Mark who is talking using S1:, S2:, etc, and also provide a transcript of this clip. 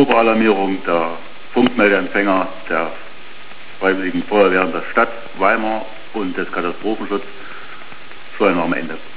S1: Oberalarmierung der Funkmeldeempfänger der Freiwilligen Feuerwehren der Stadt Weimar und des Katastrophenschutzes. So, am Ende.